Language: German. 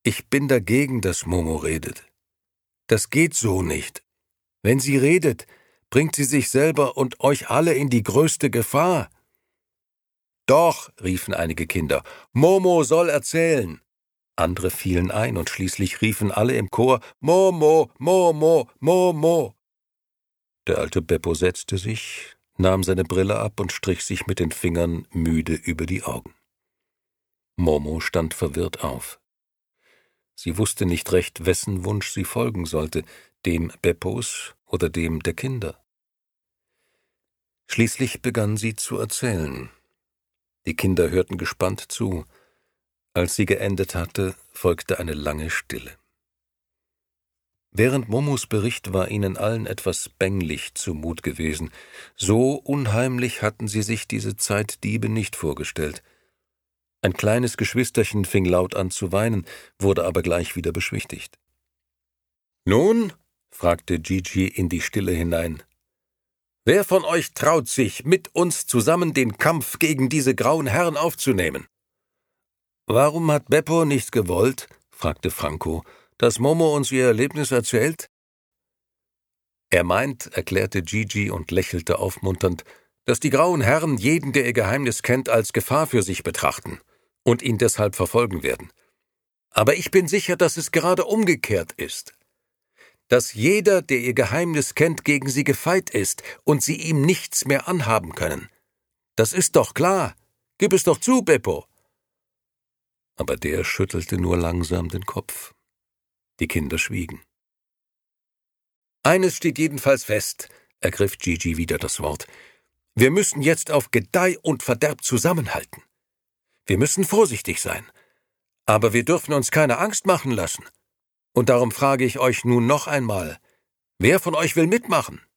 Ich bin dagegen, dass Momo redet. Das geht so nicht. Wenn sie redet, bringt sie sich selber und euch alle in die größte Gefahr. Doch, riefen einige Kinder, Momo soll erzählen. Andere fielen ein und schließlich riefen alle im Chor, Momo, Momo, Momo. Der alte Beppo setzte sich, nahm seine Brille ab und strich sich mit den Fingern müde über die Augen. Momo stand verwirrt auf. Sie wusste nicht recht, wessen Wunsch sie folgen sollte, dem Beppos oder dem der Kinder. Schließlich begann sie zu erzählen. Die Kinder hörten gespannt zu. Als sie geendet hatte, folgte eine lange Stille. Während Momos Bericht war ihnen allen etwas bänglich zumut gewesen. So unheimlich hatten sie sich diese Zeitdiebe nicht vorgestellt. Ein kleines Geschwisterchen fing laut an zu weinen, wurde aber gleich wieder beschwichtigt. »Nun?« fragte Gigi in die Stille hinein. »Wer von euch traut sich, mit uns zusammen den Kampf gegen diese grauen Herren aufzunehmen?« »Warum hat Beppo nicht gewollt?« fragte Franco, »dass Momo uns ihr Erlebnis erzählt?« »Er meint«, erklärte Gigi und lächelte aufmunternd, »dass die grauen Herren jeden, der ihr Geheimnis kennt, als Gefahr für sich betrachten und ihn deshalb verfolgen werden. Aber ich bin sicher, dass es gerade umgekehrt ist. Dass jeder, der ihr Geheimnis kennt, gegen sie gefeit ist und sie ihm nichts mehr anhaben können. Das ist doch klar. Gib es doch zu, Beppo.« Aber der schüttelte nur langsam den Kopf. Die Kinder schwiegen. »Eines steht jedenfalls fest«, ergriff Gigi wieder das Wort. »Wir müssen jetzt auf Gedeih und Verderb zusammenhalten. Wir müssen vorsichtig sein. Aber wir dürfen uns keine Angst machen lassen. Und darum frage ich euch nun noch einmal, wer von euch will mitmachen?«